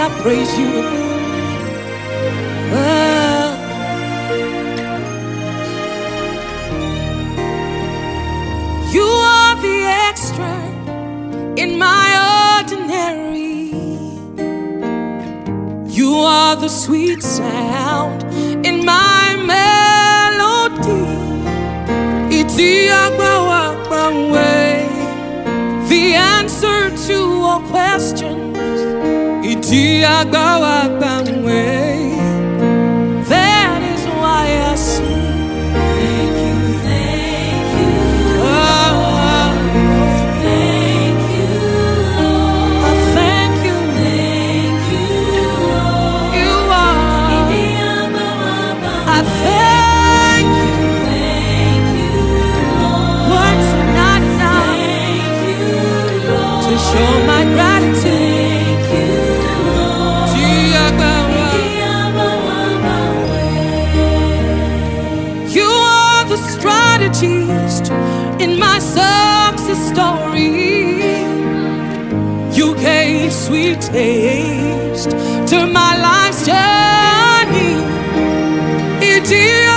I praise you. Oh. You are the extra in my ordinary. You are the sweet sound in my melody. The answer to all questions. That is why I sing. Thank you, thank you. Oh, thank you, Lord. I thank you, Lord. You are. I thank you, Lord. Words are not enough to show my gratitude. Strategist in my success story. You gave sweet taste to my life's journey.